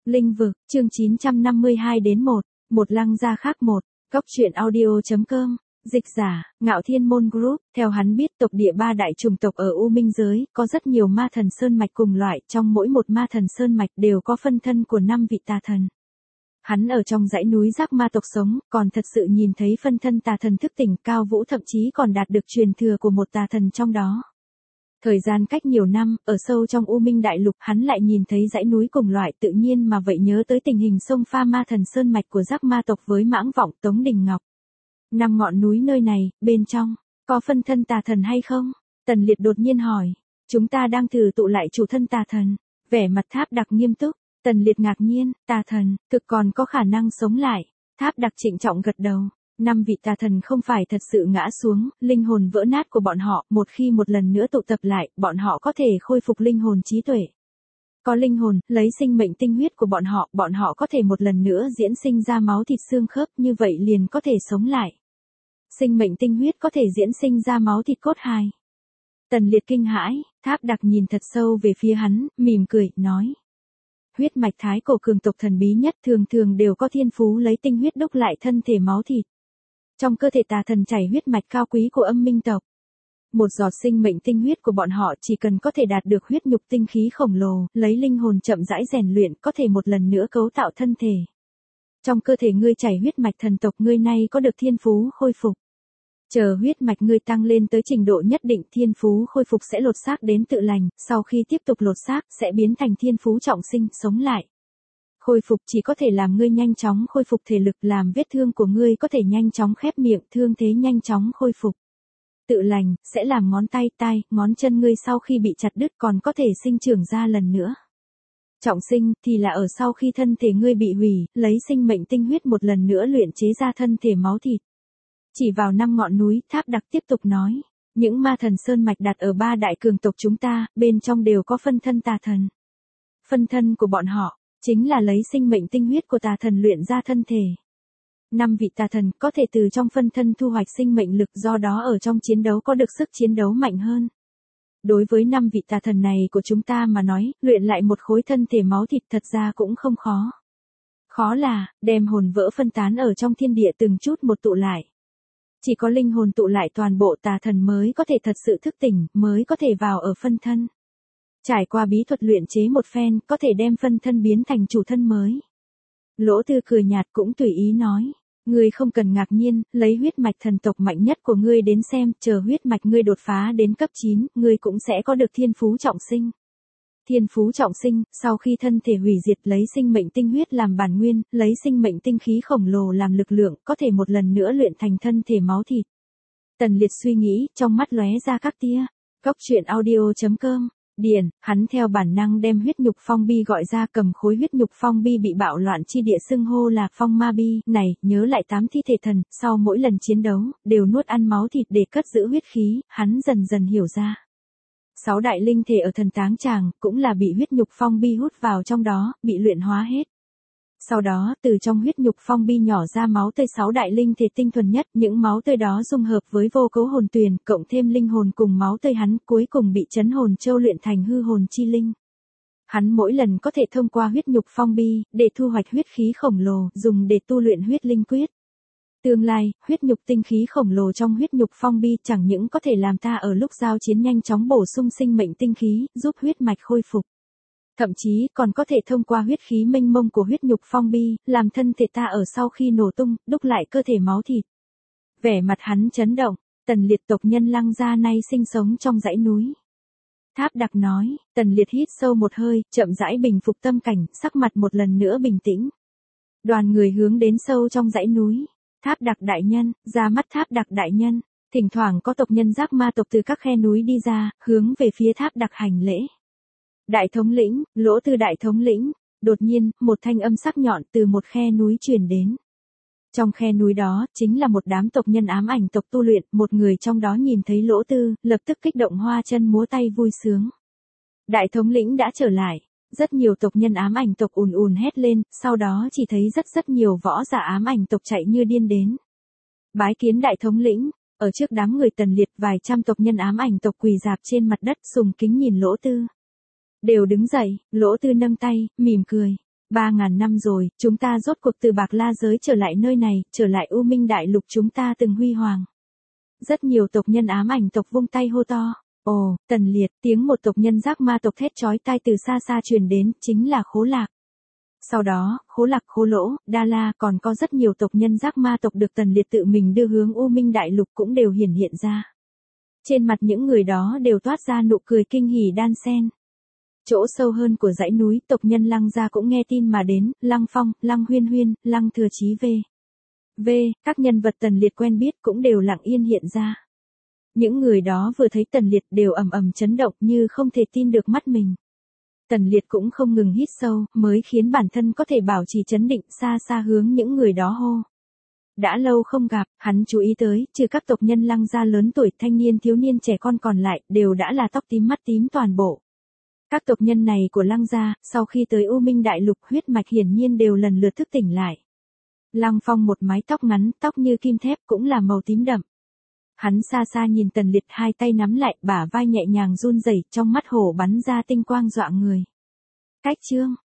Linh vực, chương 952 đến 1, một lăng gia khác một, góc truyện audio.com, dịch giả, Ngạo Thiên Môn Group, theo hắn biết tộc địa ba đại chủng tộc ở U Minh giới, có rất nhiều ma thần sơn mạch cùng loại, trong mỗi một ma thần sơn mạch đều có phân thân của 5 vị tà thần. Hắn ở trong dãy núi Giác Ma tộc sống, còn thật sự nhìn thấy phân thân tà thần thức tỉnh cao vũ, thậm chí còn đạt được truyền thừa của một tà thần trong đó. Thời gian cách nhiều năm, ở sâu trong U Minh đại lục, hắn lại nhìn thấy dãy núi cùng loại, tự nhiên mà vậy nhớ tới tình hình sông pha ma thần sơn mạch của Giác Ma tộc với Mãng Vọng, Tống Đình Ngọc. 5 ngọn núi nơi này, bên trong, có phân thân tà thần hay không? Tần Liệt đột nhiên hỏi. Chúng ta đang thử tụ lại chủ thân tà thần. Vẻ mặt Tháp Đặc nghiêm túc. Tần Liệt ngạc nhiên, tà thần, thực còn có khả năng sống lại. Tháp Đặc trịnh trọng gật đầu. 5 vị tà thần không phải thật sự ngã xuống, linh hồn vỡ nát của bọn họ, một khi một lần nữa tụ tập lại, bọn họ có thể khôi phục linh hồn trí tuệ. Có linh hồn, lấy sinh mệnh tinh huyết của bọn họ có thể một lần nữa diễn sinh ra máu thịt xương khớp, như vậy liền có thể sống lại. Sinh mệnh tinh huyết có thể diễn sinh ra máu thịt cốt hài. Tần Liệt kinh hãi, Tháp Đặc nhìn thật sâu về phía hắn, mỉm cười, nói. Huyết mạch thái cổ cường tộc thần bí nhất thường thường đều có thiên phú lấy tinh huyết đúc lại thân thể máu thịt. Trong cơ thể tà thần chảy huyết mạch cao quý của Âm Minh tộc. Một giọt sinh mệnh tinh huyết của bọn họ chỉ cần có thể đạt được huyết nhục tinh khí khổng lồ, lấy linh hồn chậm rãi rèn luyện, có thể một lần nữa cấu tạo thân thể. Trong cơ thể ngươi chảy huyết mạch thần tộc, ngươi nay có được thiên phú khôi phục. Chờ huyết mạch ngươi tăng lên tới trình độ nhất định, thiên phú khôi phục sẽ lột xác đến tự lành, sau khi tiếp tục lột xác sẽ biến thành thiên phú trọng sinh, sống lại. Khôi phục chỉ có thể làm ngươi nhanh chóng khôi phục thể lực, làm vết thương của ngươi có thể nhanh chóng khép miệng, thương thế nhanh chóng khôi phục. Tự lành, sẽ làm ngón tay, tai, ngón chân ngươi sau khi bị chặt đứt còn có thể sinh trưởng ra lần nữa. Trọng sinh, thì là ở sau khi thân thể ngươi bị hủy, lấy sinh mệnh tinh huyết một lần nữa luyện chế ra thân thể máu thịt. Chỉ vào 5 ngọn núi, Tháp Đặc tiếp tục nói. Những ma thần sơn mạch đặt ở 3 đại cường tộc chúng ta, bên trong đều có phân thân tà thần. Phân thân của bọn họ, chính là lấy sinh mệnh tinh huyết của tà thần luyện ra thân thể. 5 vị tà thần có thể từ trong phân thân thu hoạch sinh mệnh lực, do đó ở trong chiến đấu có được sức chiến đấu mạnh hơn. Đối với 5 vị tà thần này của chúng ta mà nói, luyện lại một khối thân thể máu thịt thật ra cũng không khó. Khó là, đem hồn vỡ phân tán ở trong thiên địa từng chút một tụ lại. Chỉ có linh hồn tụ lại toàn bộ tà thần mới có thể thật sự thức tỉnh, mới có thể vào ở phân thân. Trải qua bí thuật luyện chế một phen, có thể đem phân thân biến thành chủ thân mới. Lỗ Tư cười nhạt cũng tùy ý nói. Ngươi không cần ngạc nhiên, lấy huyết mạch thần tộc mạnh nhất của ngươi đến xem, chờ huyết mạch ngươi đột phá đến cấp 9, ngươi cũng sẽ có được thiên phú trọng sinh. Thiên phú trọng sinh, sau khi thân thể hủy diệt lấy sinh mệnh tinh huyết làm bản nguyên, lấy sinh mệnh tinh khí khổng lồ làm lực lượng, có thể một lần nữa luyện thành thân thể máu thịt. Tần Liệt suy nghĩ, trong mắt lóe ra các tia. Góc truyện audio.com. Điền, hắn theo bản năng đem huyết nhục phong bi gọi ra, cầm khối huyết nhục phong bi bị bạo loạn chi địa xưng hô là phong ma bi, này, nhớ lại 8 thi thể thần, sau mỗi lần chiến đấu, đều nuốt ăn máu thịt để cất giữ huyết khí, hắn dần dần hiểu ra. 6 đại linh thể ở thần táng tràng, cũng là bị huyết nhục phong bi hút vào trong đó, bị luyện hóa hết. Sau đó, từ trong huyết nhục phong bi nhỏ ra máu tươi 6 đại linh thể tinh thuần nhất, những máu tươi đó dung hợp với vô cấu hồn tuyền, cộng thêm linh hồn cùng máu tươi hắn, cuối cùng bị chấn hồn châu luyện thành hư hồn chi linh. Hắn mỗi lần có thể thông qua huyết nhục phong bi, để thu hoạch huyết khí khổng lồ, dùng để tu luyện huyết linh quyết. Tương lai, huyết nhục tinh khí khổng lồ trong huyết nhục phong bi chẳng những có thể làm ta ở lúc giao chiến nhanh chóng bổ sung sinh mệnh tinh khí, giúp huyết mạch khôi phục. Thậm chí còn có thể thông qua huyết khí mênh mông của huyết nhục phong bi, làm thân thể ta ở sau khi nổ tung, đúc lại cơ thể máu thịt. Vẻ mặt hắn chấn động, Tần Liệt tộc nhân Lăng gia nay sinh sống trong dãy núi. Tháp Đặc nói, Tần Liệt hít sâu một hơi, chậm rãi bình phục tâm cảnh, sắc mặt một lần nữa bình tĩnh. Đoàn người hướng đến sâu trong dãy núi. Tháp Đặc đại nhân, ra mắt Tháp Đặc đại nhân. Thỉnh thoảng có tộc nhân Giác Ma tộc từ các khe núi đi ra, hướng về phía Tháp Đặc hành lễ. Đại thống lĩnh, Lỗ Tư đại thống lĩnh. Đột nhiên, một thanh âm sắc nhọn từ một khe núi truyền đến. Trong khe núi đó, chính là một đám tộc nhân ám ảnh tộc tu luyện, một người trong đó nhìn thấy Lỗ Tư, lập tức kích động hoa chân múa tay vui sướng. Đại thống lĩnh đã trở lại. Rất nhiều tộc nhân ám ảnh tộc ùn ùn hét lên, sau đó chỉ thấy rất nhiều võ giả ám ảnh tộc chạy như điên đến. Bái kiến đại thống lĩnh, ở trước đám người Tần Liệt vài trăm tộc nhân ám ảnh tộc quỳ rạp trên mặt đất sùng kính nhìn Lỗ Tư. Đều đứng dậy, Lỗ Tư nâng tay, mỉm cười. 3.000 năm rồi, chúng ta rốt cuộc từ Bạc La giới trở lại nơi này, trở lại U Minh Đại Lục chúng ta từng huy hoàng. Rất nhiều tộc nhân ám ảnh tộc vung tay hô to. Ồ, Tần Liệt, tiếng một tộc nhân giác ma tộc thét chói tai từ xa xa truyền đến, chính là Khố Lạc. Sau đó, Khố Lạc, Khố Lỗ, Đa La còn có rất nhiều tộc nhân giác ma tộc được Tần Liệt tự mình đưa hướng U Minh Đại Lục cũng đều hiển hiện ra. Trên mặt những người đó đều toát ra nụ cười kinh hỉ đan xen. Chỗ sâu hơn của dãy núi, tộc nhân Lăng gia cũng nghe tin mà đến, Lăng Phong, Lăng Huyên Huyên, Lăng Thừa Chí v. Các nhân vật Tần Liệt quen biết cũng đều lặng yên hiện ra. Những người đó vừa thấy Tần Liệt đều ầm ầm chấn động như không thể tin được mắt mình. Tần Liệt cũng không ngừng hít sâu, mới khiến bản thân có thể bảo trì trấn định xa xa hướng những người đó hô. Đã lâu không gặp, hắn chú ý tới, trừ các tộc nhân Lăng gia lớn tuổi, thanh niên thiếu niên trẻ con còn lại, đều đã là tóc tím mắt tím toàn bộ. Các tộc nhân này của Lăng gia, sau khi tới U Minh Đại Lục huyết mạch hiển nhiên đều lần lượt thức tỉnh lại. Lăng Phong một mái tóc ngắn, tóc như kim thép cũng là màu tím đậm. Hắn xa xa nhìn Tần Liệt, hai tay nắm lại, bả vai nhẹ nhàng run rẩy, trong mắt hổ bắn ra tinh quang dọa người. Cách chương